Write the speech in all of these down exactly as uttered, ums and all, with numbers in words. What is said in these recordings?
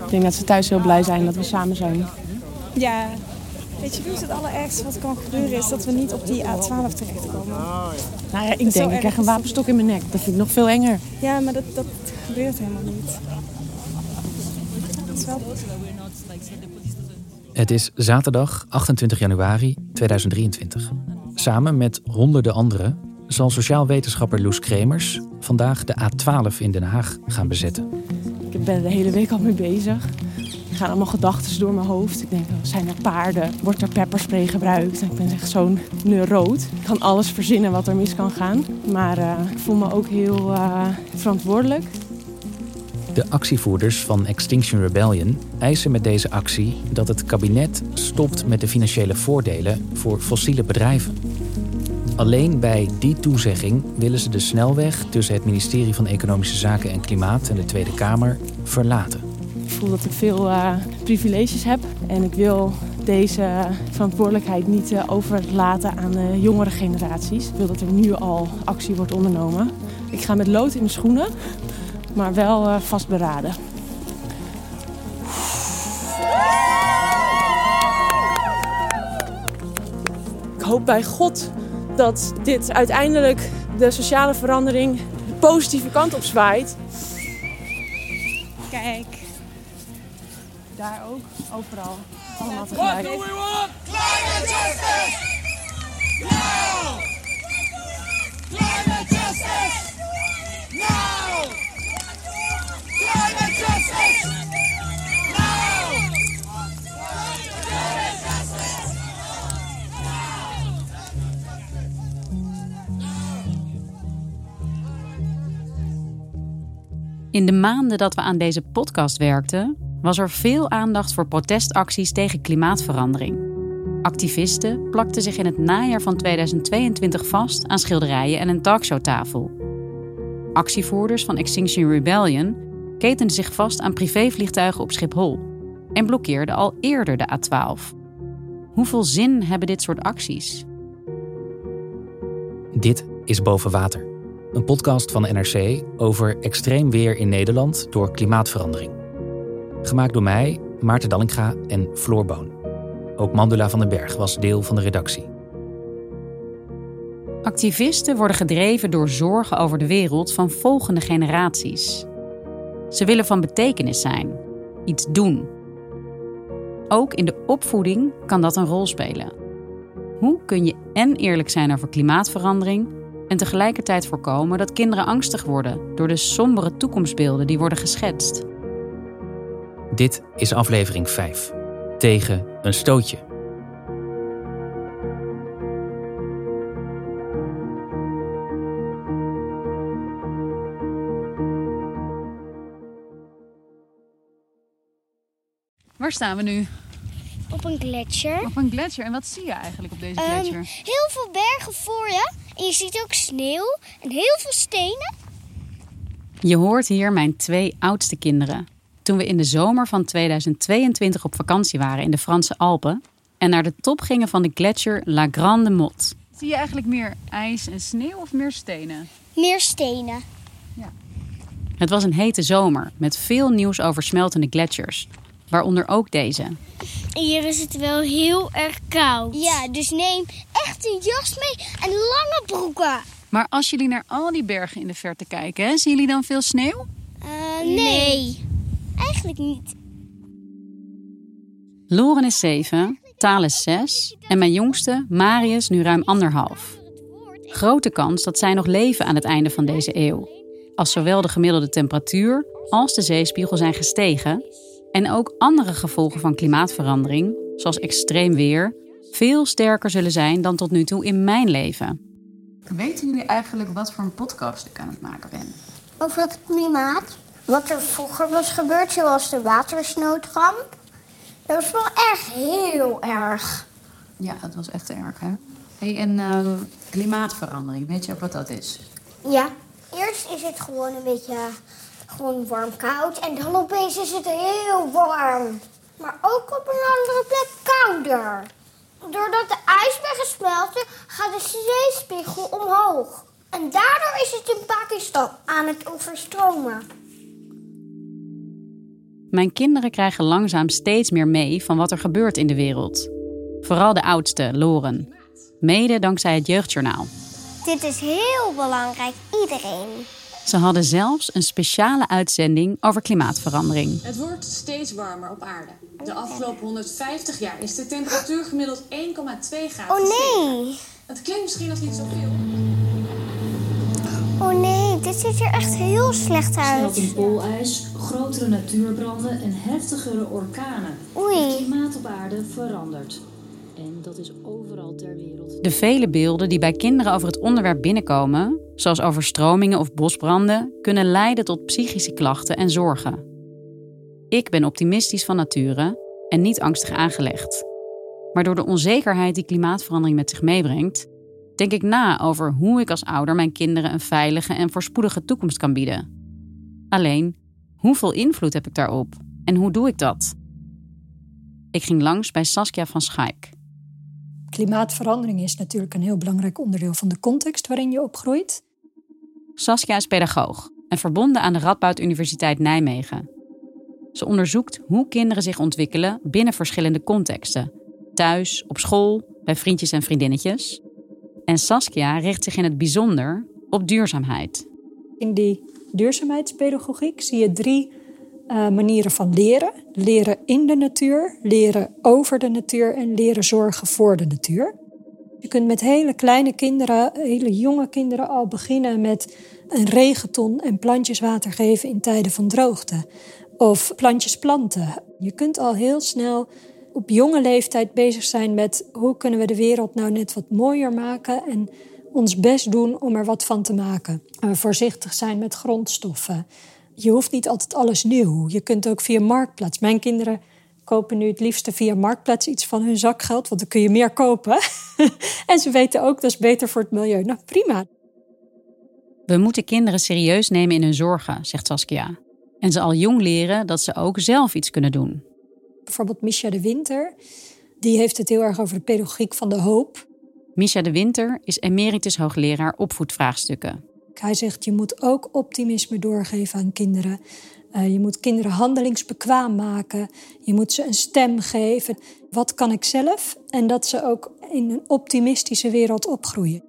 Ik denk dat ze thuis heel blij zijn dat we samen zijn. Ja, weet je, het allerergste wat kan gebeuren is dat we niet op die A twaalf terechtkomen. Nou ja, ik denk, ik krijg een wapenstok in mijn nek. Dat vind ik nog veel enger. Ja, maar dat, dat gebeurt helemaal niet. Dat is wel... Het is zaterdag achtentwintig januari tweeduizend drieëntwintig. Samen met honderden anderen zal sociaal wetenschapper Loes Kremers vandaag de A twaalf in Den Haag gaan bezetten. Ik ben er de hele week al mee bezig. Er gaan allemaal gedachten door mijn hoofd. Ik denk, zijn er paarden? Wordt er pepperspray gebruikt? Ik ben echt zo'n neuroot. Ik kan alles verzinnen wat er mis kan gaan. Maar uh, ik voel me ook heel uh, verantwoordelijk. De actievoerders van Extinction Rebellion eisen met deze actie dat het kabinet stopt met de financiële voordelen voor fossiele bedrijven. Alleen bij die toezegging willen ze de snelweg tussen het ministerie van Economische Zaken en Klimaat en de Tweede Kamer verlaten. Ik voel dat ik veel uh, privileges heb en ik wil deze verantwoordelijkheid niet uh, overlaten aan de jongere generaties. Ik wil dat er nu al actie wordt ondernomen. Ik ga met lood in mijn schoenen, maar wel uh, vastberaden. Ik hoop bij God dat dit uiteindelijk de sociale verandering de positieve kant op zwaait. Kijk. Daar ook, overal. Allemaal tegelijk. What do we want? Climate justice! Now! Climate justice! Now! Climate justice! Now! Climate justice! In de maanden dat we aan deze podcast werkten, was er veel aandacht voor protestacties tegen klimaatverandering. Activisten plakten zich in het najaar van tweeduizend tweeëntwintig vast aan schilderijen en een talkshowtafel. Actievoerders van Extinction Rebellion ketenden zich vast aan privévliegtuigen op Schiphol en blokkeerden al eerder de A twaalf. Hoeveel zin hebben dit soort acties? Dit is Boven Water, een podcast van N R C over extreem weer in Nederland door klimaatverandering. Gemaakt door mij, Maarten Dallinga en Floor Boon. Ook Mandula van den Berg was deel van de redactie. Activisten worden gedreven door zorgen over de wereld van volgende generaties. Ze willen van betekenis zijn, iets doen. Ook in de opvoeding kan dat een rol spelen. Hoe kun je en eerlijk zijn over klimaatverandering en tegelijkertijd voorkomen dat kinderen angstig worden door de sombere toekomstbeelden die worden geschetst? Dit is aflevering vijf. Tegen een stootje. Waar staan we nu? Op een gletsjer. Op een gletsjer. En wat zie je eigenlijk op deze Um, gletsjer? heel veel bergen voor je. En je ziet ook sneeuw en heel veel stenen. Je hoort hier mijn twee oudste kinderen. Toen we in de zomer van tweeduizend tweeëntwintig op vakantie waren in de Franse Alpen en naar de top gingen van de gletsjer La Grande Motte. Zie je eigenlijk meer ijs en sneeuw of meer stenen? Meer stenen. Ja. Het was een hete zomer met veel nieuws over smeltende gletsjers, waaronder ook deze. Hier is het wel heel erg koud. Ja, dus neem echt een jas mee en lange broeken. Maar als jullie naar al die bergen in de verte kijken, hè, zien jullie dan veel sneeuw? Uh, nee. nee, eigenlijk niet. Loren is zeven, Taal is zes en mijn jongste, Marius, nu ruim anderhalf. Grote kans dat zij nog leven aan het einde van deze eeuw. Als zowel de gemiddelde temperatuur als de zeespiegel zijn gestegen en ook andere gevolgen van klimaatverandering, zoals extreem weer, veel sterker zullen zijn dan tot nu toe in mijn leven. Weten jullie eigenlijk wat voor een podcast ik aan het maken ben? Over het klimaat. Wat er vroeger was gebeurd, zoals de watersnoodramp. Dat was wel echt heel erg. Ja, dat was echt erg, hè? Hey, en uh, klimaatverandering, weet je ook wat dat is? Ja, eerst is het gewoon een beetje gewoon warm-koud. En dan opeens is het heel warm. Maar ook op een andere plek kouder. Doordat de ijsbergen smelten, gaat de zeespiegel omhoog. En daardoor is het in Pakistan aan het overstromen. Mijn kinderen krijgen langzaam steeds meer mee van wat er gebeurt in de wereld. Vooral de oudste, Loren. Mede dankzij het Jeugdjournaal. Dit is heel belangrijk, iedereen. Ze hadden zelfs een speciale uitzending over klimaatverandering. Het wordt steeds warmer op aarde. De afgelopen honderdvijftig jaar is de temperatuur gemiddeld één komma twee graden Oh nee. gestegen. Het klinkt misschien nog niet zoveel. Oh nee, dit ziet er echt heel slecht uit. Smeltend poolijs, grotere natuurbranden en heftigere orkanen. Oei. Het klimaat op aarde verandert. En dat is overal ter wereld. De vele beelden die bij kinderen over het onderwerp binnenkomen, zoals overstromingen of bosbranden, kunnen leiden tot psychische klachten en zorgen. Ik ben optimistisch van nature en niet angstig aangelegd. Maar door de onzekerheid die klimaatverandering met zich meebrengt, denk ik na over hoe ik als ouder mijn kinderen een veilige en voorspoedige toekomst kan bieden. Alleen, hoeveel invloed heb ik daarop en hoe doe ik dat? Ik ging langs bij Saskia van Schaik. Klimaatverandering is natuurlijk een heel belangrijk onderdeel van de context waarin je opgroeit. Saskia is pedagoog en verbonden aan de Radboud Universiteit Nijmegen. Ze onderzoekt hoe kinderen zich ontwikkelen binnen verschillende contexten. Thuis, op school, bij vriendjes en vriendinnetjes. En Saskia richt zich in het bijzonder op duurzaamheid. In die duurzaamheidspedagogiek zie je drie uh, manieren van leren. Leren in de natuur, leren over de natuur en leren zorgen voor de natuur. Je kunt met hele kleine kinderen, hele jonge kinderen al beginnen met een regenton en plantjes water geven in tijden van droogte. Of plantjes planten. Je kunt al heel snel op jonge leeftijd bezig zijn met hoe kunnen we de wereld nou net wat mooier maken en ons best doen om er wat van te maken. Uh, voorzichtig zijn met grondstoffen. Je hoeft niet altijd alles nieuw. Je kunt ook via Marktplaats. Mijn kinderen kopen nu het liefste via Marktplaats iets van hun zakgeld, want dan kun je meer kopen. En ze weten ook dat is beter voor het milieu. Nou, prima. We moeten kinderen serieus nemen in hun zorgen, zegt Saskia. En ze al jong leren dat ze ook zelf iets kunnen doen. Bijvoorbeeld Misha de Winter, die heeft het heel erg over de pedagogiek van de hoop. Misha de Winter is emeritus hoogleraar opvoedvraagstukken. Hij zegt, je moet ook optimisme doorgeven aan kinderen. Uh, je moet kinderen handelingsbekwaam maken. Je moet ze een stem geven. Wat kan ik zelf? En dat ze ook in een optimistische wereld opgroeien.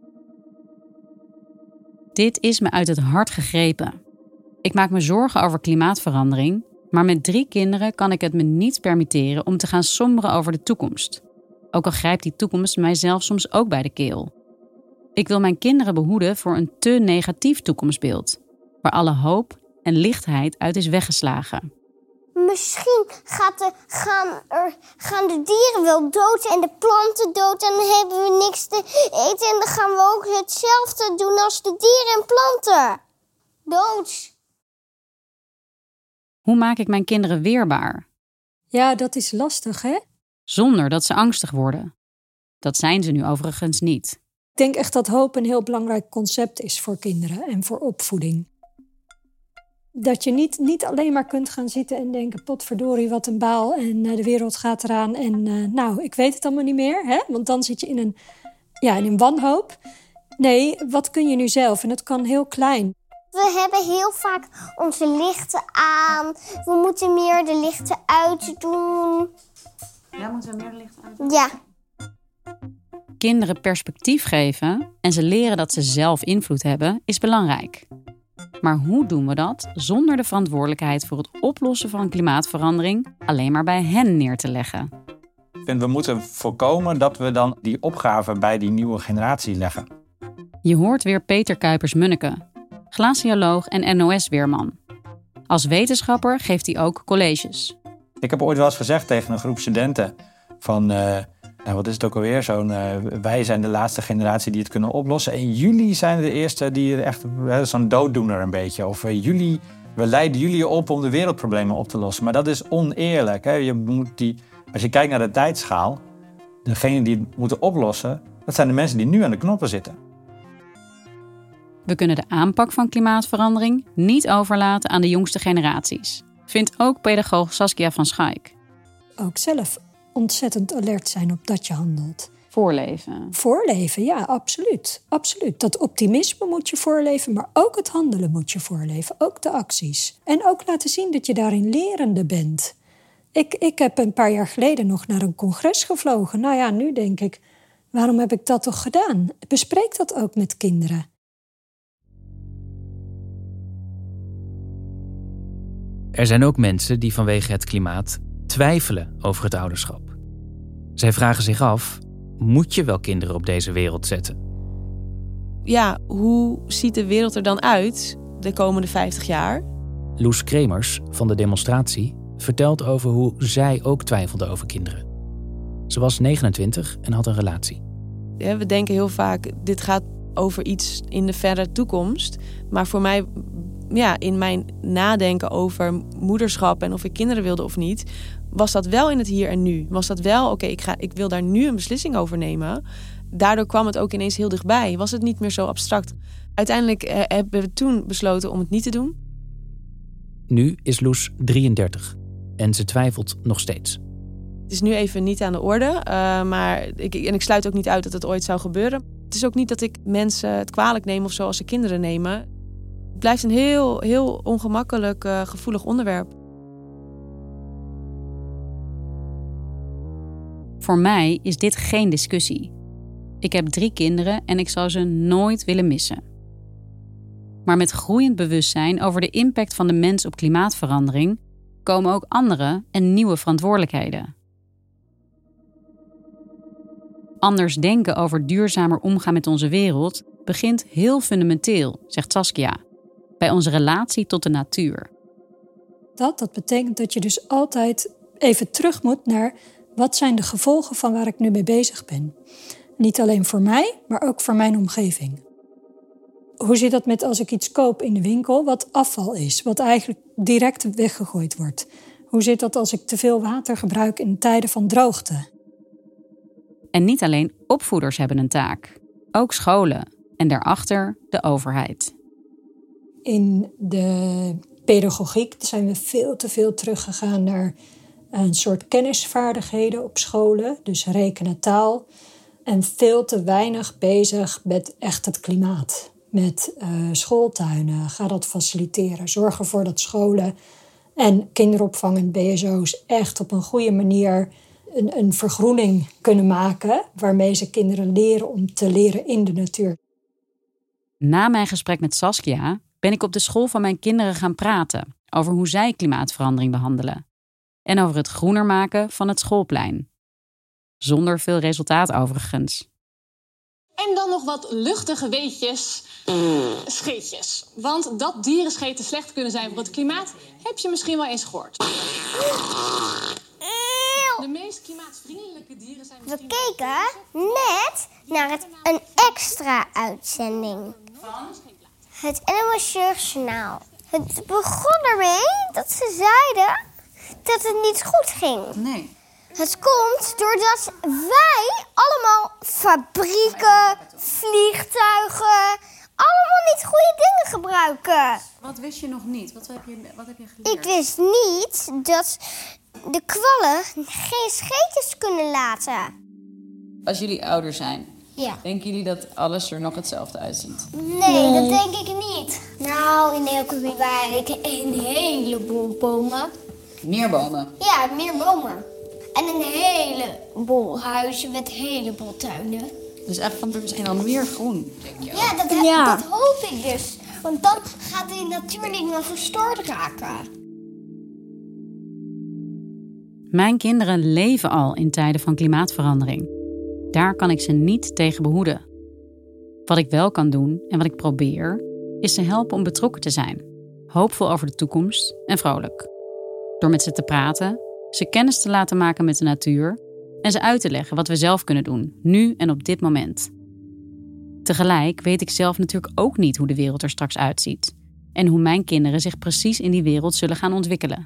Dit is me uit het hart gegrepen. Ik maak me zorgen over klimaatverandering, maar met drie kinderen kan ik het me niet permitteren om te gaan somberen over de toekomst. Ook al grijpt die toekomst mijzelf soms ook bij de keel. Ik wil mijn kinderen behoeden voor een te negatief toekomstbeeld, waar alle hoop en lichtheid uit is weggeslagen. Misschien gaat de, gaan, er, gaan de dieren wel dood en de planten dood en dan hebben we niks te eten. En dan gaan we ook hetzelfde doen als de dieren en planten. Dood. Hoe maak ik mijn kinderen weerbaar? Ja, dat is lastig, hè? Zonder dat ze angstig worden. Dat zijn ze nu overigens niet. Ik denk echt dat hoop een heel belangrijk concept is voor kinderen en voor opvoeding. Dat je niet, niet alleen maar kunt gaan zitten en denken, potverdorie, wat een baal en uh, de wereld gaat eraan. En uh, nou, ik weet het allemaal niet meer, hè? Want dan zit je in een, ja, in een wanhoop. Nee, wat kun je nu zelf? En dat kan heel klein. We hebben heel vaak onze lichten aan. We moeten meer de lichten uitdoen. Ja, moeten we meer de lichten uitdoen? Ja. Kinderen perspectief geven en ze leren dat ze zelf invloed hebben, is belangrijk. Maar hoe doen we dat zonder de verantwoordelijkheid voor het oplossen van klimaatverandering alleen maar bij hen neer te leggen? Ik vind, we moeten voorkomen dat we dan die opgave bij die nieuwe generatie leggen. Je hoort weer Peter Kuipers-Munneke, glacioloog en N O S-weerman. Als wetenschapper geeft hij ook colleges. Ik heb ooit wel eens gezegd tegen een groep studenten van, uh, nou, wat is het ook alweer, zo'n, uh, wij zijn de laatste generatie die het kunnen oplossen. En jullie zijn de eerste die er echt, uh, zo'n dooddoener een beetje. Of uh, jullie, we leiden jullie op om de wereldproblemen op te lossen. Maar dat is oneerlijk. Hè? Je moet die, als je kijkt naar de tijdschaal, degenen die het moeten oplossen, dat zijn de mensen die nu aan de knoppen zitten. We kunnen de aanpak van klimaatverandering niet overlaten aan de jongste generaties, vindt ook pedagoog Saskia van Schaik. Ook zelf ontzettend alert zijn op dat je handelt. Voorleven. Voorleven, ja, absoluut. absoluut. Dat optimisme moet je voorleven, maar ook het handelen moet je voorleven. Ook de acties. En ook laten zien dat je daarin lerende bent. Ik, ik heb een paar jaar geleden nog naar een congres gevlogen. Nou ja, nu denk ik, waarom heb ik dat toch gedaan? Bespreek dat ook met kinderen. Er zijn ook mensen die vanwege het klimaat twijfelen over het ouderschap. Zij vragen zich af, moet je wel kinderen op deze wereld zetten? Ja, hoe ziet de wereld er dan uit de komende vijftig jaar? Loes Kremers van de demonstratie vertelt over hoe zij ook twijfelde over kinderen. Ze was negenentwintig en had een relatie. Ja, we denken heel vaak, dit gaat over iets in de verre toekomst. Maar voor mij, ja, in mijn nadenken over moederschap en of ik kinderen wilde of niet, was dat wel in het hier en nu. Was dat wel, oké, okay, ik ga, ik wil daar nu een beslissing over nemen. Daardoor kwam het ook ineens heel dichtbij. Was het niet meer zo abstract. Uiteindelijk eh, hebben we toen besloten om het niet te doen. Nu is Loes drieëndertig en ze twijfelt nog steeds. Het is nu even niet aan de orde, uh, maar ik, en ik sluit ook niet uit dat het ooit zou gebeuren. Het is ook niet dat ik mensen het kwalijk neem of zo als ze kinderen nemen. Het blijft een heel, heel ongemakkelijk, uh, gevoelig onderwerp. Voor mij is dit geen discussie. Ik heb drie kinderen en ik zou ze nooit willen missen. Maar met groeiend bewustzijn over de impact van de mens op klimaatverandering komen ook andere en nieuwe verantwoordelijkheden. Anders denken over duurzamer omgaan met onze wereld begint heel fundamenteel, zegt Saskia, bij onze relatie tot de natuur. Dat, dat betekent dat je dus altijd even terug moet naar wat zijn de gevolgen van waar ik nu mee bezig ben. Niet alleen voor mij, maar ook voor mijn omgeving. Hoe zit dat met als ik iets koop in de winkel wat afval is, wat eigenlijk direct weggegooid wordt? Hoe zit dat als ik te veel water gebruik in tijden van droogte? En niet alleen opvoeders hebben een taak, ook scholen en daarachter de overheid. In de pedagogiek zijn we veel te veel teruggegaan naar een soort kennisvaardigheden op scholen, dus rekenen, taal, en veel te weinig bezig met echt het klimaat. Met uh, schooltuinen, ga dat faciliteren. Zorg ervoor dat scholen en kinderopvang en B S O's echt op een goede manier een, een vergroening kunnen maken, waarmee ze kinderen leren om te leren in de natuur. Na mijn gesprek met Saskia ben ik op de school van mijn kinderen gaan praten over hoe zij klimaatverandering behandelen. En over het groener maken van het schoolplein. Zonder veel resultaat overigens. En dan nog wat luchtige weetjes, scheetjes. Want dat dierenscheten slecht kunnen zijn voor het klimaat, heb je misschien wel eens gehoord. De meest klimaatvriendelijke dieren zijn... We keken net naar het, een extra uitzending. Het N O S Journaal. Het begon ermee dat ze zeiden dat het niet goed ging. Nee. Het komt doordat wij allemaal fabrieken, vliegtuigen, allemaal niet goede dingen gebruiken. Wat wist je nog niet? Wat heb je, wat heb je geleerd? Ik wist niet dat de kwallen geen scheetjes kunnen laten. Als jullie ouder zijn, ja. Denken jullie dat alles er nog hetzelfde uitziet? Nee, nee. Dat denk ik niet. Nou, in elke wijk een heleboel bomen. Meer bomen? Ja, meer bomen. En een heleboel huizen met een heleboel tuinen. Dus eigenlijk komt er misschien al meer groen, denk je? Ja, dat, ja. dat hoop ik dus. Want dan gaat de natuur niet meer verstoord raken. Mijn kinderen leven al in tijden van klimaatverandering. Daar kan ik ze niet tegen behoeden. Wat ik wel kan doen en wat ik probeer, is ze helpen om betrokken te zijn. Hoopvol over de toekomst en vrolijk. Door met ze te praten, ze kennis te laten maken met de natuur en ze uit te leggen wat we zelf kunnen doen, nu en op dit moment. Tegelijk weet ik zelf natuurlijk ook niet hoe de wereld er straks uitziet en hoe mijn kinderen zich precies in die wereld zullen gaan ontwikkelen.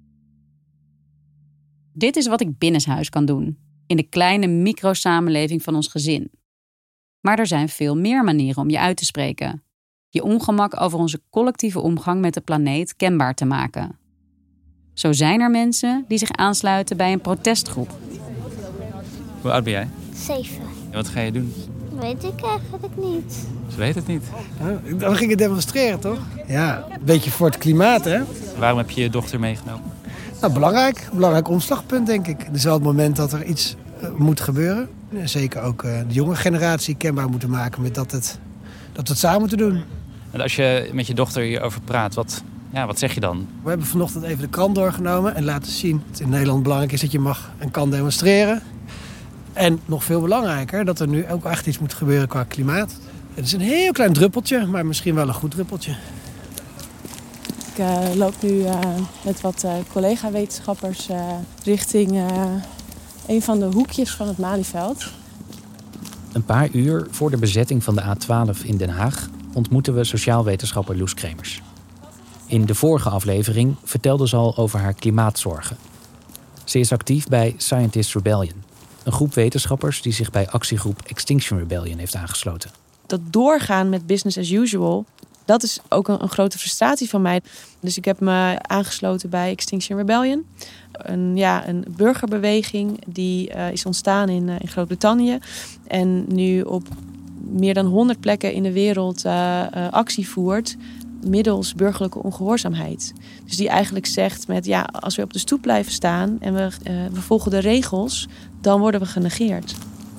Dit is wat ik binnenshuis kan doen, in de kleine microsamenleving van ons gezin. Maar er zijn veel meer manieren om je uit te spreken. Je ongemak over onze collectieve omgang met de planeet kenbaar te maken. Zo zijn er mensen die zich aansluiten bij een protestgroep. Hoe oud ben jij? Zeven. En wat ga je doen? Weet ik eigenlijk niet. Ze weet het niet. Ja, dan ging je demonstreren, toch? Ja, een beetje voor het klimaat, hè? Waarom heb je je dochter meegenomen? Nou, belangrijk. Belangrijk omslagpunt, denk ik. Het is wel het moment dat er iets uh, moet gebeuren. En zeker ook uh, de jonge generatie kenbaar moeten maken met dat, het, dat we het samen moeten doen. En als je met je dochter hierover praat, wat, ja, wat zeg je dan? We hebben vanochtend even de krant doorgenomen en laten zien dat het in Nederland belangrijk is dat je mag en kan demonstreren. En nog veel belangrijker, dat er nu ook echt iets moet gebeuren qua klimaat. Het is een heel klein druppeltje, maar misschien wel een goed druppeltje. Ik uh, loop nu uh, met wat uh, collega-wetenschappers uh, richting uh, een van de hoekjes van het Malieveld. Een paar uur voor de bezetting van de A twaalf in Den Haag ontmoeten we sociaal wetenschapper Loes Kremers. In de vorige aflevering vertelde ze al over haar klimaatzorgen. Ze is actief bij Scientists Rebellion, een groep wetenschappers die zich bij actiegroep Extinction Rebellion heeft aangesloten. Dat doorgaan met business as usual, dat is ook een, een grote frustratie van mij. Dus ik heb me aangesloten bij Extinction Rebellion. Een, ja, een burgerbeweging die uh, is ontstaan in, uh, in Groot-Brittannië. En nu op meer dan honderd plekken in de wereld uh, uh, actie voert middels burgerlijke ongehoorzaamheid. Dus die eigenlijk zegt met ja, als we op de stoep blijven staan en we, uh, we volgen de regels, dan worden we genegeerd.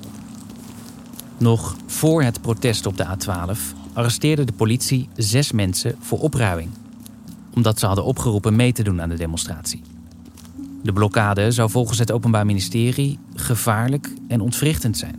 Nog voor het protest op de A twaalf arresteerde de politie zes mensen voor opruiing, omdat ze hadden opgeroepen mee te doen aan de demonstratie. De blokkade zou volgens het Openbaar Ministerie gevaarlijk en ontwrichtend zijn.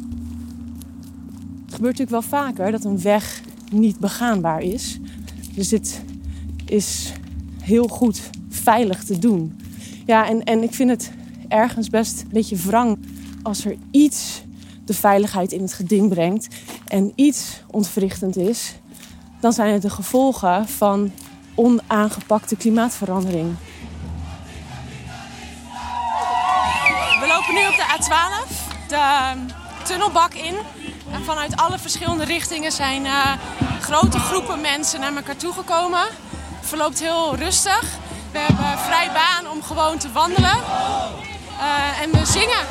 Het gebeurt natuurlijk wel vaker dat een weg niet begaanbaar is. Dus dit is heel goed veilig te doen. Ja, en, en ik vind het ergens best een beetje wrang als er iets de veiligheid in het geding brengt en iets ontwrichtend is, dan zijn het de gevolgen van onaangepakte klimaatverandering. We lopen nu op de A twaalf, de tunnelbak in. En vanuit alle verschillende richtingen zijn uh, grote groepen mensen naar elkaar toegekomen. Het verloopt heel rustig. We hebben vrij baan om gewoon te wandelen. Uh, en we zingen.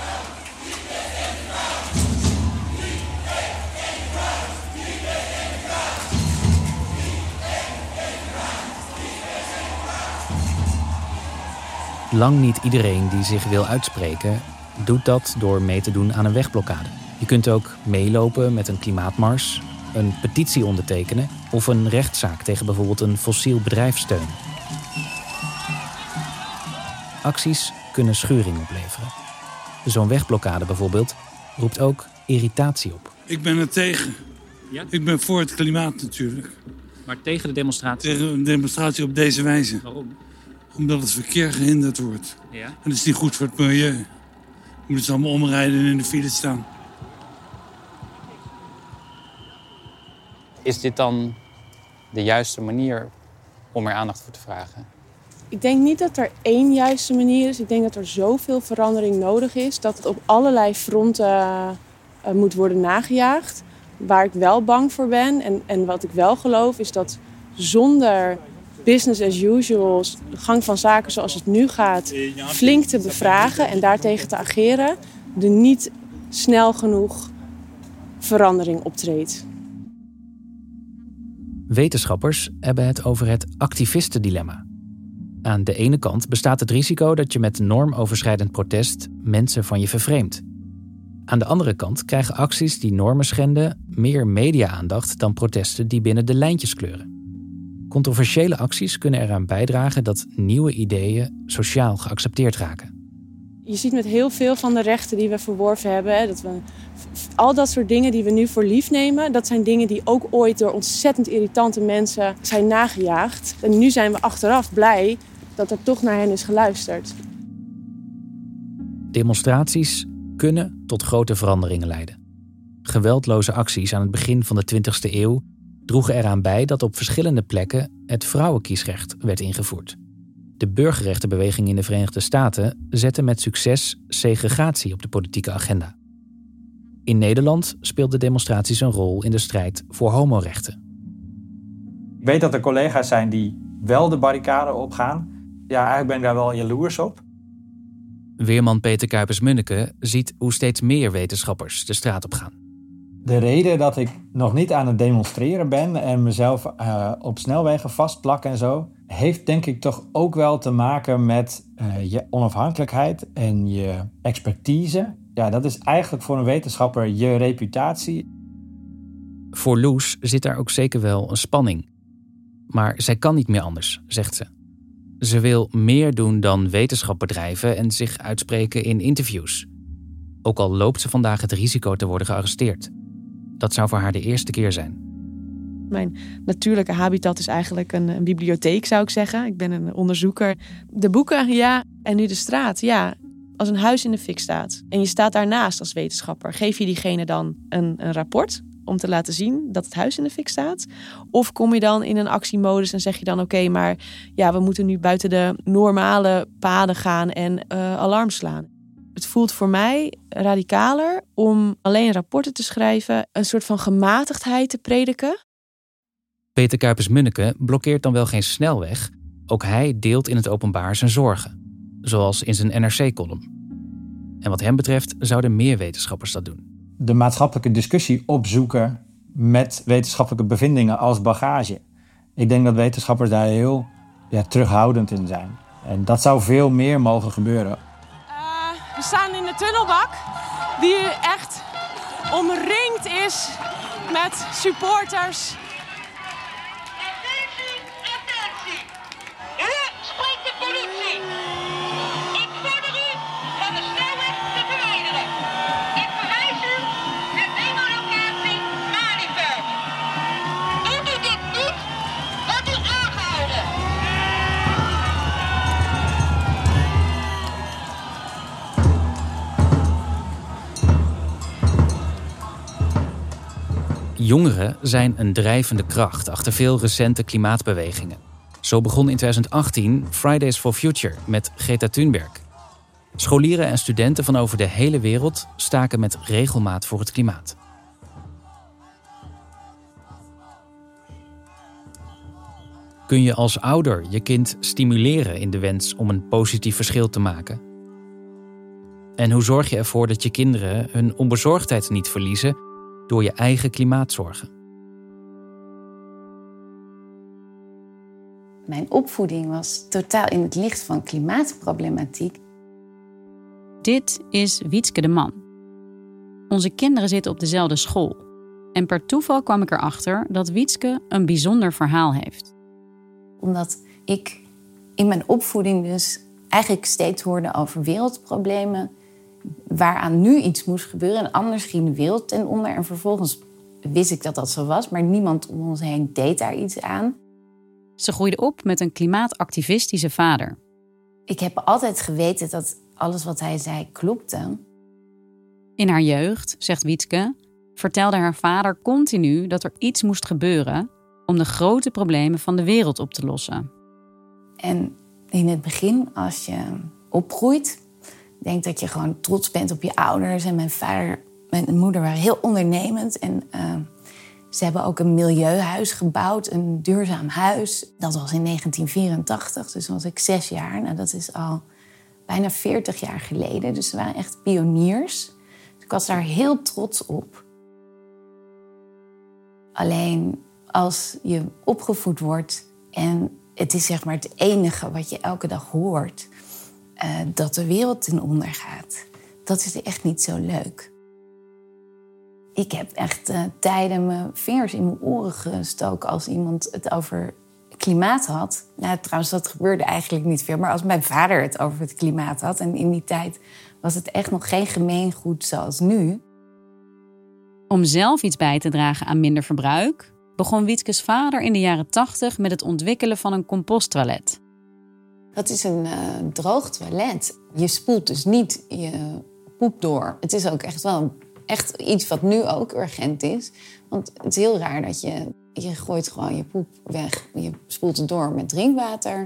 Lang niet iedereen die zich wil uitspreken, doet dat door mee te doen aan een wegblokkade. Je kunt ook meelopen met een klimaatmars, een petitie ondertekenen of een rechtszaak tegen bijvoorbeeld een fossiel bedrijf steunen. Acties kunnen schuring opleveren. Zo'n wegblokkade bijvoorbeeld roept ook irritatie op. Ik ben er tegen. Ja? Ik ben voor het klimaat natuurlijk. Maar tegen de demonstratie? Tegen een demonstratie op deze wijze. Waarom? Omdat het verkeer gehinderd wordt. Ja? En dat is niet goed voor het milieu. Je moet ze allemaal omrijden en in de file staan. Is dit dan de juiste manier om er aandacht voor te vragen? Ik denk niet dat er één juiste manier is. Ik denk dat er zoveel verandering nodig is dat het op allerlei fronten uh, moet worden nagejaagd. Waar ik wel bang voor ben en, en wat ik wel geloof is dat zonder business as usual, de gang van zaken zoals het nu gaat, flink te bevragen en daartegen te ageren, er niet snel genoeg verandering optreedt. Wetenschappers hebben het over het activistendilemma. Aan de ene kant bestaat het risico dat je met normoverschrijdend protest mensen van je vervreemdt. Aan de andere kant krijgen acties die normen schenden meer media-aandacht dan protesten die binnen de lijntjes kleuren. Controversiële acties kunnen eraan bijdragen dat nieuwe ideeën sociaal geaccepteerd raken. Je ziet met heel veel van de rechten die we verworven hebben, dat we, al dat soort dingen die we nu voor lief nemen, dat zijn dingen die ook ooit door ontzettend irritante mensen zijn nagejaagd. En nu zijn we achteraf blij dat er toch naar hen is geluisterd. Demonstraties kunnen tot grote veranderingen leiden. Geweldloze acties aan het begin van de twintigste eeuw droegen eraan bij dat op verschillende plekken het vrouwenkiesrecht werd ingevoerd. De burgerrechtenbeweging in de Verenigde Staten zette met succes segregatie op de politieke agenda. In Nederland speelden demonstraties een rol in de strijd voor homorechten. Ik weet dat er collega's zijn die wel de barricade opgaan. Ja, eigenlijk ben ik daar wel jaloers op. Weerman Peter Kuipers-Munneke ziet hoe steeds meer wetenschappers de straat op gaan. De reden dat ik nog niet aan het demonstreren ben en mezelf uh, op snelwegen vastplak en zo, heeft denk ik toch ook wel te maken met uh, je onafhankelijkheid en je expertise. Ja, dat is eigenlijk voor een wetenschapper je reputatie. Voor Loes zit daar ook zeker wel een spanning. Maar zij kan niet meer anders, zegt ze. Ze wil meer doen dan wetenschap bedrijven en zich uitspreken in interviews. Ook al loopt ze vandaag het risico te worden gearresteerd. Dat zou voor haar de eerste keer zijn. Mijn natuurlijke habitat is eigenlijk een, een bibliotheek, zou ik zeggen. Ik ben een onderzoeker. De boeken, ja. En nu de straat, ja. Als een huis in de fik staat en je staat daarnaast als wetenschapper, geef je diegene dan een, een rapport om te laten zien dat het huis in de fik staat? Of kom je dan in een actiemodus en zeg je dan oké, okay, maar ja, we moeten nu buiten de normale paden gaan en uh, alarm slaan. Het voelt voor mij radicaler om alleen rapporten te schrijven, een soort van gematigdheid te prediken. Peter Kuipers-Munneke blokkeert dan wel geen snelweg. Ook hij deelt in het openbaar zijn zorgen. Zoals in zijn N R C-column. En wat hem betreft zouden meer wetenschappers dat doen. De maatschappelijke discussie opzoeken met wetenschappelijke bevindingen als bagage. Ik denk dat wetenschappers daar heel ja, terughoudend in zijn. En dat zou veel meer mogen gebeuren. Uh, we staan in de tunnelbak die echt omringd is met supporters. Jongeren zijn een drijvende kracht achter veel recente klimaatbewegingen. Zo begon in twintig achttien Fridays for Future met Greta Thunberg. Scholieren en studenten van over de hele wereld staken met regelmaat voor het klimaat. Kun je als ouder je kind stimuleren in de wens om een positief verschil te maken? En hoe zorg je ervoor dat je kinderen hun onbezorgdheid niet verliezen door je eigen klimaatzorgen? Mijn opvoeding was totaal in het licht van klimaatproblematiek. Dit is Wietske de Man. Onze kinderen zitten op dezelfde school. En per toeval kwam ik erachter dat Wietske een bijzonder verhaal heeft. Omdat ik in mijn opvoeding dus eigenlijk steeds hoorde over wereldproblemen, waaraan nu iets moest gebeuren en anders ging de wereld ten onder. En vervolgens wist ik dat dat zo was, maar niemand om ons heen deed daar iets aan. Ze groeide op met een klimaatactivistische vader. Ik heb altijd geweten dat alles wat hij zei klopte. In haar jeugd, zegt Wietske, vertelde haar vader continu dat er iets moest gebeuren om de grote problemen van de wereld op te lossen. En in het begin, als je opgroeit, denk dat je gewoon trots bent op je ouders. En mijn vader en moeder waren heel ondernemend. En uh, ze hebben ook een milieuhuis gebouwd, een duurzaam huis. Dat was in negentien vierentachtig, dus was ik zes jaar. Nou, dat is al bijna veertig jaar geleden. Dus ze waren echt pioniers. Dus ik was daar heel trots op. Alleen als je opgevoed wordt en het is zeg maar het enige wat je elke dag hoort, Uh, dat de wereld ten onder gaat. Dat is echt niet zo leuk. Ik heb echt uh, tijden mijn vingers in mijn oren gestoken als iemand het over klimaat had. Nou, trouwens, dat gebeurde eigenlijk niet veel. Maar als mijn vader het over het klimaat had, en in die tijd was het echt nog geen gemeengoed zoals nu. Om zelf iets bij te dragen aan minder verbruik, begon Wietskes vader in de jaren tachtig met het ontwikkelen van een composttoilet. Dat is een uh, droog toilet. Je spoelt dus niet je poep door. Het is ook echt wel echt iets wat nu ook urgent is. Want het is heel raar dat je... Je gooit gewoon je poep weg. Je spoelt het door met drinkwater.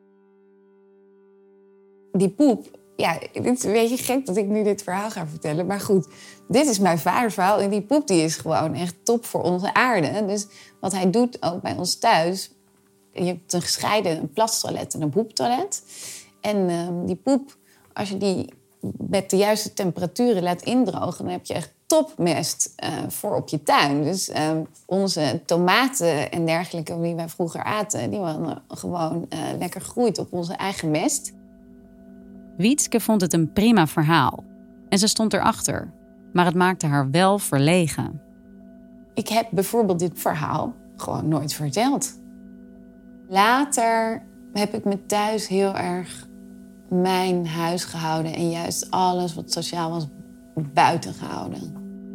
Die poep... Ja, het is een beetje gek dat ik nu dit verhaal ga vertellen. Maar goed, dit is mijn vaders verhaal. En die poep die is gewoon echt top voor onze aarde. Dus wat hij doet ook bij ons thuis... Je hebt een gescheiden een plastoilet en een poeptoilet. En uh, die poep, als je die met de juiste temperaturen laat indrogen, dan heb je echt topmest uh, voor op je tuin. Dus uh, onze tomaten en dergelijke die wij vroeger aten, die waren gewoon uh, lekker gegroeid op onze eigen mest. Wietske vond het een prima verhaal. En ze stond erachter. Maar het maakte haar wel verlegen. Ik heb bijvoorbeeld dit verhaal gewoon nooit verteld. Later heb ik me thuis heel erg mijn huis gehouden en juist alles wat sociaal was buiten gehouden.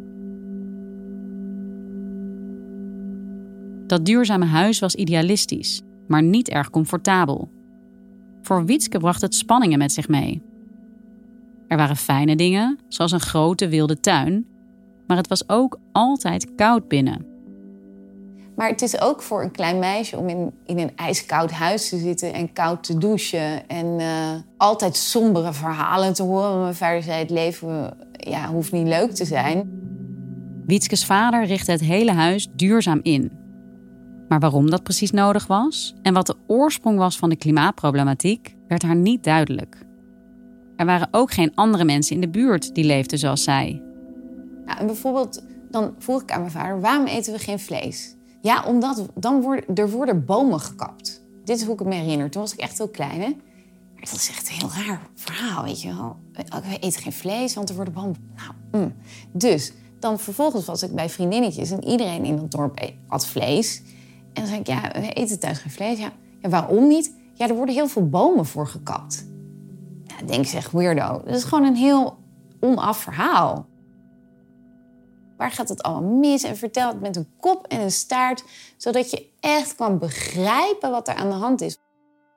Dat duurzame huis was idealistisch, maar niet erg comfortabel. Voor Wietske bracht het spanningen met zich mee. Er waren fijne dingen, zoals een grote wilde tuin, maar het was ook altijd koud binnen. Maar het is ook voor een klein meisje om in, in een ijskoud huis te zitten en koud te douchen. En uh, altijd sombere verhalen te horen. Mijn vader zei, het leven ja, hoeft niet leuk te zijn. Wietskes vader richtte het hele huis duurzaam in. Maar waarom dat precies nodig was en wat de oorsprong was van de klimaatproblematiek, werd haar niet duidelijk. Er waren ook geen andere mensen in de buurt die leefden zoals zij. Ja, en bijvoorbeeld, dan vroeg ik aan mijn vader, waarom eten we geen vlees? Ja, omdat dan worden, er worden bomen gekapt. Dit is hoe ik me herinner. Toen was ik echt heel klein, hè? Maar dat is echt een heel raar verhaal, weet je wel. We eten geen vlees, want er worden bomen... Nou, mm. Dus, dan vervolgens was ik bij vriendinnetjes en iedereen in dat dorp at vlees. En dan zei ik, ja, we eten thuis geen vlees. Ja, ja waarom niet? Ja, er worden heel veel bomen voor gekapt. Ja, denk zeg, weirdo. Dat is gewoon een heel onaf verhaal. Waar gaat het allemaal mis? En vertel het met een kop en een staart, zodat je echt kan begrijpen wat er aan de hand is.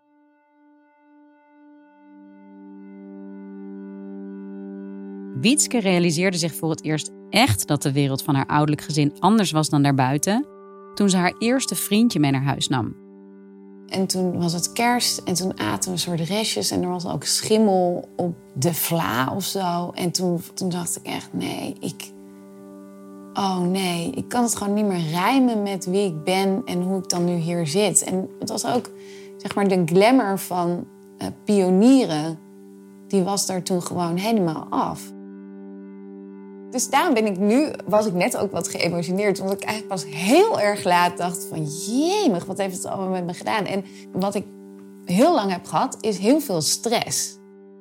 Wietske realiseerde zich voor het eerst echt dat de wereld van haar ouderlijk gezin anders was dan daarbuiten, toen ze haar eerste vriendje mee naar huis nam. En toen was het kerst en toen aten we een soort restjes en er was ook schimmel op de vla of zo. En toen, toen dacht ik echt, nee, ik... Oh nee, ik kan het gewoon niet meer rijmen met wie ik ben en hoe ik dan nu hier zit. En het was ook, zeg maar, de glamour van uh, pionieren, die was daar toen gewoon helemaal af. Dus daarom ben ik nu, was ik net ook wat geëmotioneerd, omdat ik eigenlijk pas heel erg laat dacht van, jemig, wat heeft het allemaal met me gedaan? En wat ik heel lang heb gehad, is heel veel stress.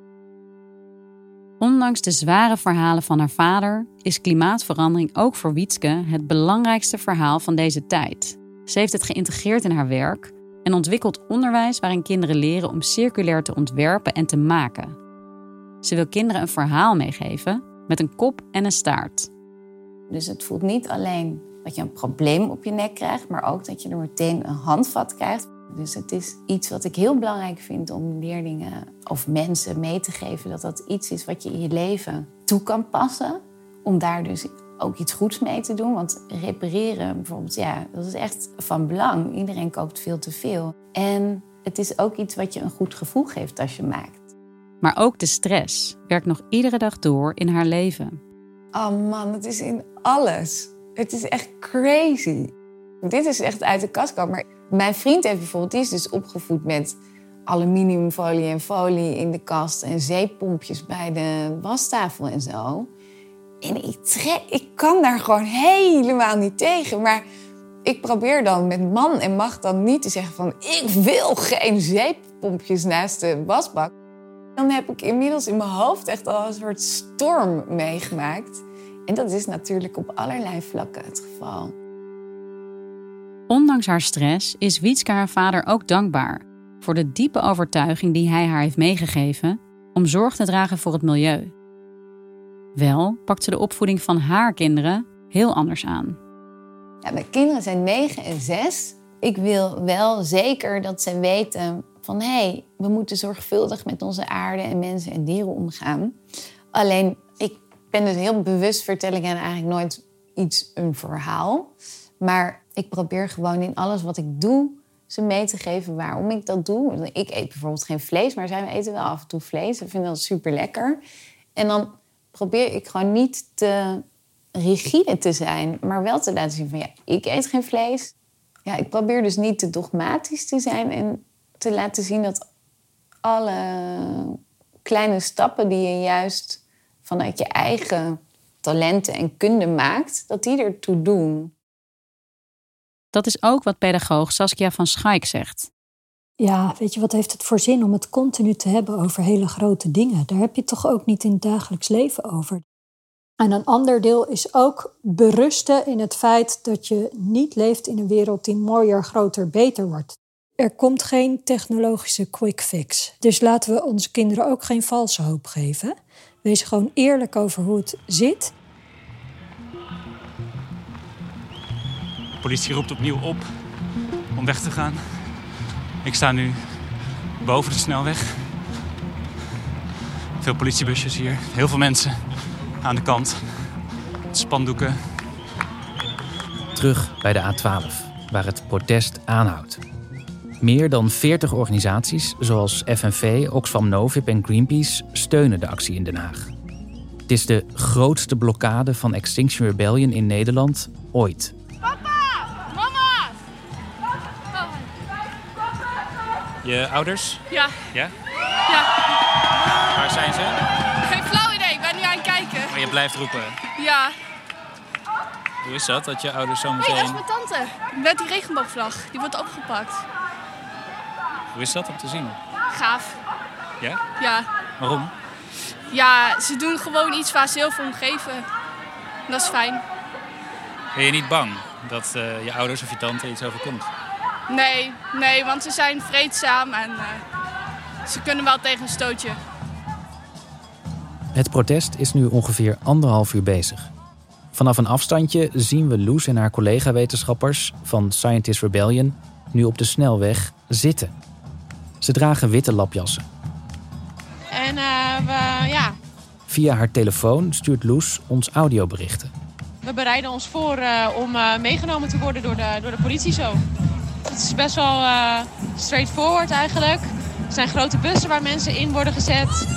Ondanks de zware verhalen van haar vader is klimaatverandering ook voor Wietske het belangrijkste verhaal van deze tijd. Ze heeft het geïntegreerd in haar werk en ontwikkelt onderwijs waarin kinderen leren om circulair te ontwerpen en te maken. Ze wil kinderen een verhaal meegeven met een kop en een staart. Dus het voelt niet alleen dat je een probleem op je nek krijgt, maar ook dat je er meteen een handvat krijgt. Dus het is iets wat ik heel belangrijk vind om leerlingen of mensen mee te geven. Dat dat iets is wat je in je leven toe kan passen. Om daar dus ook iets goeds mee te doen. Want repareren bijvoorbeeld, ja, dat is echt van belang. Iedereen koopt veel te veel. En het is ook iets wat je een goed gevoel geeft als je maakt. Maar ook de stress werkt nog iedere dag door in haar leven. Oh man, het is in alles. Het is echt crazy. Dit is echt uit de kast komen. Maar mijn vriend heeft bijvoorbeeld, die is dus opgevoed met aluminiumfolie en folie in de kast en zeepompjes bij de wastafel en zo. En ik, trek, ik kan daar gewoon helemaal niet tegen. Maar ik probeer dan met man en macht dan niet te zeggen van, ik wil geen zeepompjes naast de wasbak. Dan heb ik inmiddels in mijn hoofd echt al een soort storm meegemaakt. En dat is natuurlijk op allerlei vlakken het geval. Ondanks haar stress is Wietske haar vader ook dankbaar voor de diepe overtuiging die hij haar heeft meegegeven om zorg te dragen voor het milieu. Wel pakt ze de opvoeding van haar kinderen heel anders aan. Ja, mijn kinderen zijn negen en zes. Ik wil wel zeker dat ze weten van, hé, hey, we moeten zorgvuldig met onze aarde en mensen en dieren omgaan. Alleen, ik ben dus heel bewust, vertel ik hen eigenlijk nooit iets, een verhaal. Maar ik probeer gewoon in alles wat ik doe ze mee te geven waarom ik dat doe. Ik eet bijvoorbeeld geen vlees, maar zij eten wel af en toe vlees. Ik vind dat super lekker. En dan probeer ik gewoon niet te rigide te zijn, maar wel te laten zien van, ja, ik eet geen vlees. Ja, ik probeer dus niet te dogmatisch te zijn en te laten zien dat alle kleine stappen die je juist vanuit je eigen talenten en kunde maakt, dat die ertoe doen. Dat is ook wat pedagoog Saskia van Schaik zegt. Ja, weet je, wat heeft het voor zin om het continu te hebben over hele grote dingen? Daar heb je het toch ook niet in het dagelijks leven over. En een ander deel is ook berusten in het feit dat je niet leeft in een wereld die mooier, groter, beter wordt. Er komt geen technologische quick fix. Dus laten we onze kinderen ook geen valse hoop geven. Wees gewoon eerlijk over hoe het zit. De politie roept opnieuw op om weg te gaan. Ik sta nu boven de snelweg. Veel politiebusjes hier, heel veel mensen aan de kant. Spandoeken. Terug bij de A twaalf, waar het protest aanhoudt. Meer dan veertig organisaties, zoals F N V, Oxfam Novib en Greenpeace, steunen de actie in Den Haag. Het is de grootste blokkade van Extinction Rebellion in Nederland ooit. Je ouders? Ja. Ja? Ja. Waar zijn ze? Geen flauw idee, ik ben nu aan het kijken. Maar je blijft roepen. Ja. Hoe is dat, dat je ouders zo Hé, meteen... hey, dat is mijn tante. Met die regenboogvlag. Die wordt opgepakt. Hoe is dat om te zien? Gaaf. Ja? Ja. Waarom? Ja, ze doen gewoon iets waar ze heel veel om geven. Dat is fijn. Ben je niet bang dat uh, je ouders of je tante iets overkomt? Nee, nee, want ze zijn vreedzaam en uh, ze kunnen wel tegen een stootje. Het protest is nu ongeveer anderhalf uur bezig. Vanaf een afstandje zien we Loes en haar collega-wetenschappers van Scientist Rebellion nu op de snelweg zitten. Ze dragen witte lapjassen. En uh, we, ja, Via haar telefoon stuurt Loes ons audioberichten. we bereiden ons voor uh, om uh, meegenomen te worden door de, door de politie zo. Het is best wel uh, straightforward eigenlijk. Er zijn grote bussen waar mensen in worden gezet.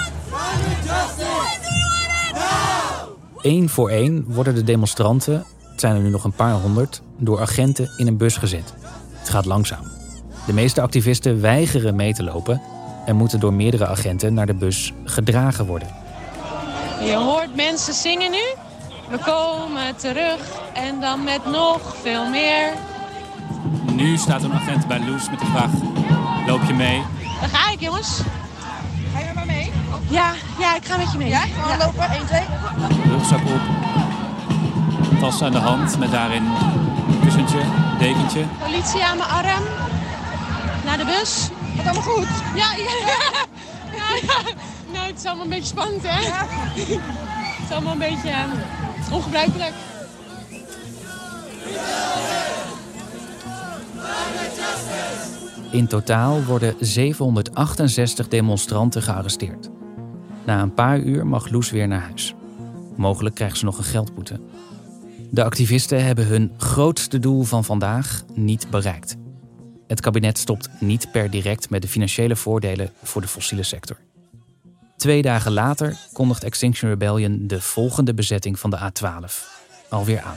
Eén voor één worden de demonstranten, het zijn er nu nog een paar honderd, door agenten in een bus gezet. Het gaat langzaam. De meeste activisten weigeren mee te lopen en moeten door meerdere agenten naar de bus gedragen worden. Je hoort mensen zingen nu. We komen terug en dan met nog veel meer. Nu staat een agent bij Loes met de vraag, loop je mee? Daar ga ik, jongens. Ga je met me mee? Ja, ja, ik ga met je mee. Ja, gewoon lopen. één, twee. Rugzak op, tas aan de hand met daarin kussentje, dekentje. Politie aan mijn arm. Naar de bus. Gaat allemaal goed? Ja, ja. ja, ja. Nou, het is allemaal een beetje spannend, hè? Ja. Het is allemaal een beetje uh, ongebruikelijk. In totaal worden zevenhonderdachtenzestig demonstranten gearresteerd. Na een paar uur mag Loes weer naar huis. Mogelijk krijgt ze nog een geldboete. De activisten hebben hun grootste doel van vandaag niet bereikt. Het kabinet stopt niet per direct met de financiële voordelen voor de fossiele sector. Twee dagen later kondigt Extinction Rebellion de volgende bezetting van de A twaalf alweer aan.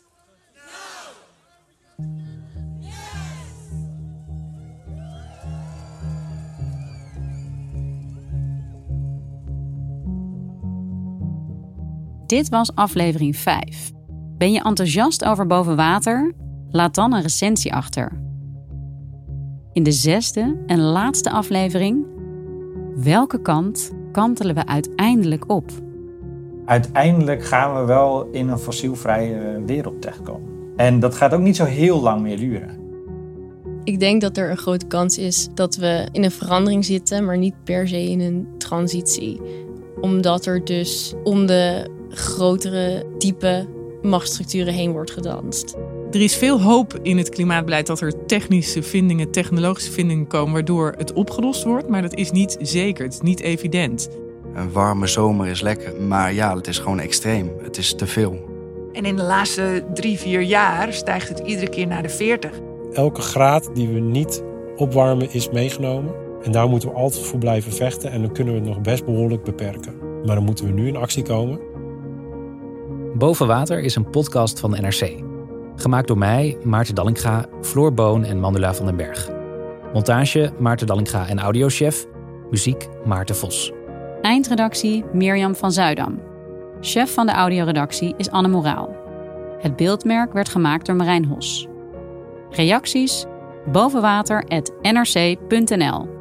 Dit was aflevering vijf. Ben je enthousiast over boven water? Laat dan een recensie achter. In de zesde en laatste aflevering... welke kant kantelen we uiteindelijk op? Uiteindelijk gaan we wel in een fossielvrije wereld terechtkomen. En dat gaat ook niet zo heel lang meer duren. Ik denk dat er een grote kans is dat we in een verandering zitten, maar niet per se in een transitie. Omdat er dus om de grotere, diepe machtsstructuren heen wordt gedanst. Er is veel hoop in het klimaatbeleid dat er technische vindingen, technologische vindingen komen waardoor het opgelost wordt. Maar dat is niet zeker, het is niet evident. Een warme zomer is lekker, maar ja, het is gewoon extreem. Het is te veel. En in de laatste drie, vier jaar stijgt het iedere keer naar de veertig. Elke graad die we niet opwarmen is meegenomen. En daar moeten we altijd voor blijven vechten. En dan kunnen we het nog best behoorlijk beperken. Maar dan moeten we nu in actie komen. Boven Water is een podcast van N R C. Gemaakt door mij, Maarten Dallinga, Floor Boon en Mandela van den Berg. Montage Maarten Dallinga en audiochef. Muziek Maarten Vos. Eindredactie Mirjam van Zuidam. Chef van de audioredactie is Anne Moraal. Het beeldmerk werd gemaakt door Marijn Hos. Reacties? bovenwater apenr c punt n l